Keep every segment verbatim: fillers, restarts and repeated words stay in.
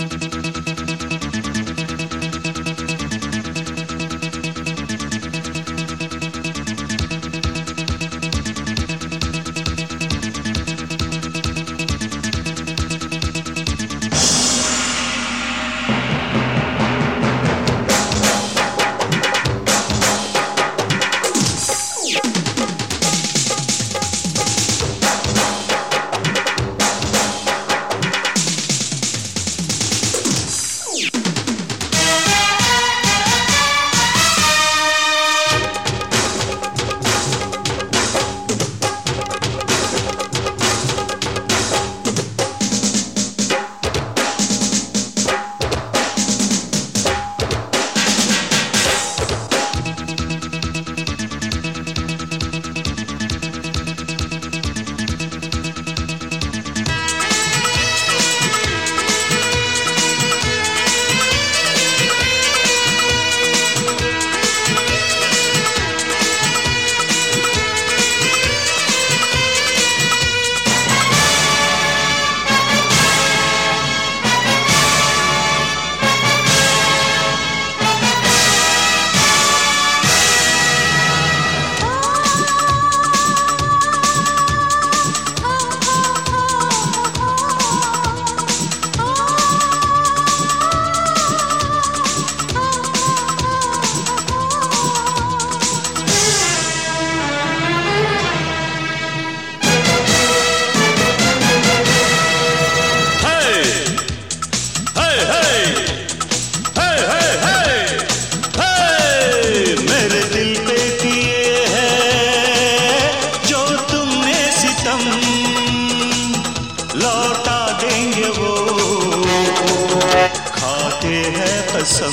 कसम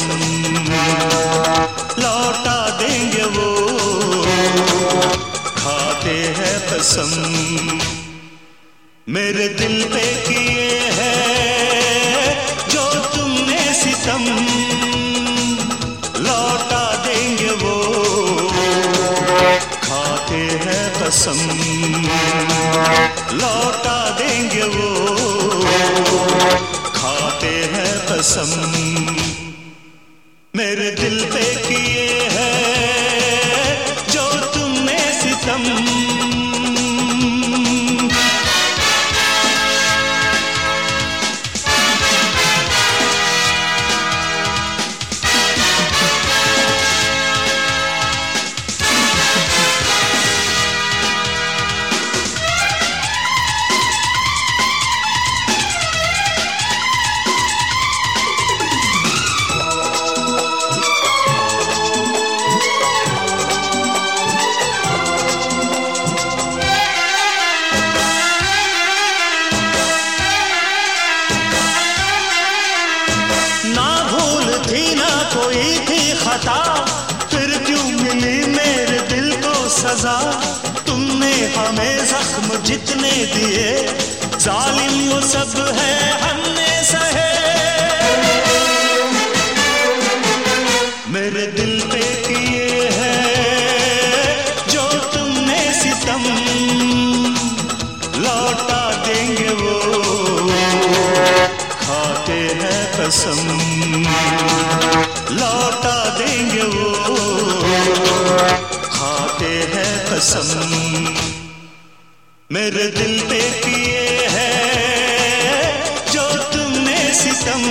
लौटा देंगे वो, खाते हैं कसम। मेरे दिल पे किए हैं जो तुमने सितम, लौटा देंगे वो, खाते हैं कसम। लौटा देंगे वो, खाते हैं कसम। मेरे दिल पे किए हैं जो तुमने सितम। कोई थी खता, फिर क्यों मिली मेरे दिल को सजा। तुमने हमें जख्म जितने दिए, जालिम वो सब है हमने सहे। मेरे दिल पे किए हैं जो तुमने सितम, लौटा देंगे वो, खाते हैं कसम। लौटा देंगे वो, खाते हैं कसम। मेरे दिल पे किए हैं जो तुमने सितम।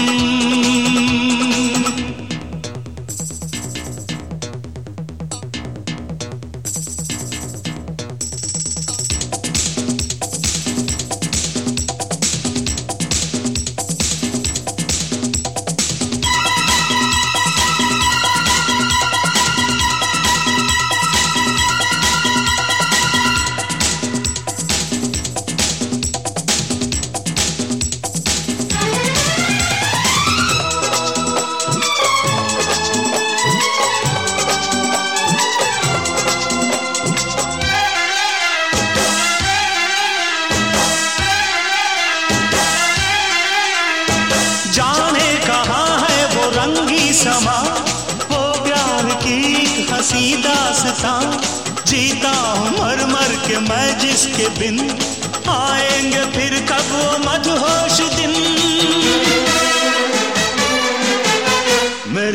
समा वो प्यार की हंसी दास्तां, जीता हूँ मर मर के मैं जिसके बिन, आएंगे फिर कब वो मदहोश दिन।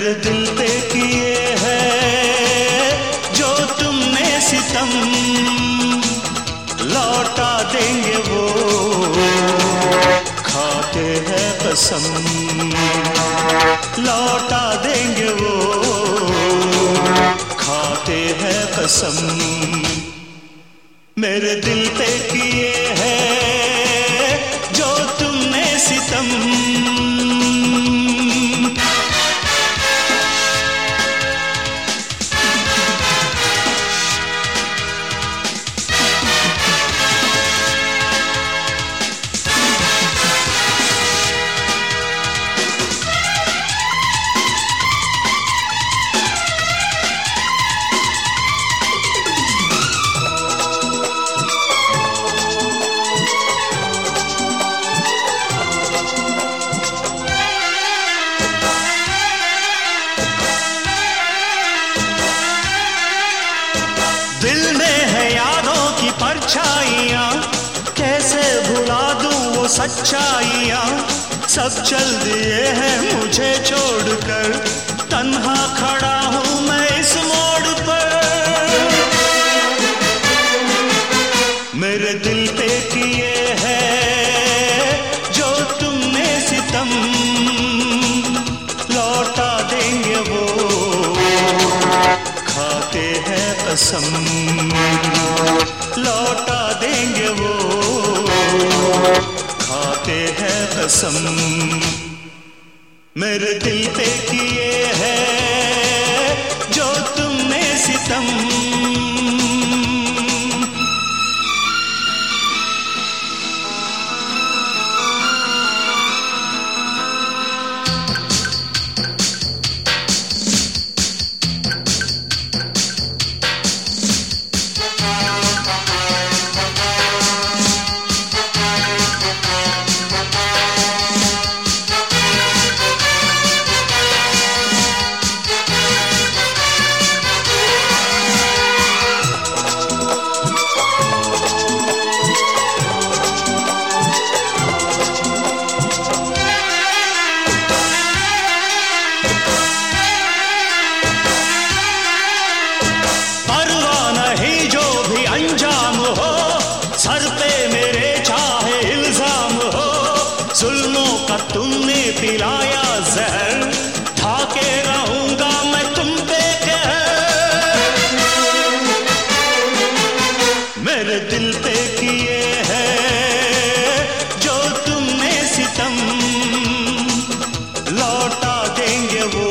मेरे दिल पे किए हैं जो तुमने सितम, लौटा देंगे वो खाते हैं कसम, लौटा देंगे वो खाते हैं कसम। मेरे दिल पे किए हैं जो तुमने सितम, दिल में है यादों की परछाइयां, कैसे भुला दूं वो सच्चाइयां। सब चल दिए हैं मुझे छोड़कर, तन्हा खड़ा हूं मैं इस मोड़ पर। मेरे दिल पे किए हैं जो तुमने सितम, लौटा देंगे वो खाते हैं कसम, लौटा देंगे वो खाते हैं कसम। मेरे दिल पे किए हैं जो तुमने सितम, सर पे मेरे चाहे इल्जाम हो। जुल्मों का तुमने पिलाया जहर, ठाके रहूंगा मैं तुम पे कहर। मेरे दिल पे किए हैं जो तुमने सितम, लौटा देंगे वो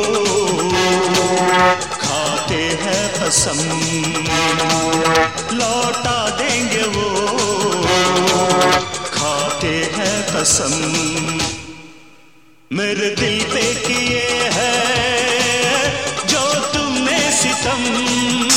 खाते हैं कसम, लौटा देंगे वो खाते हैं कसम। मेरे दिल पे किए हैं जो तुमने सितम।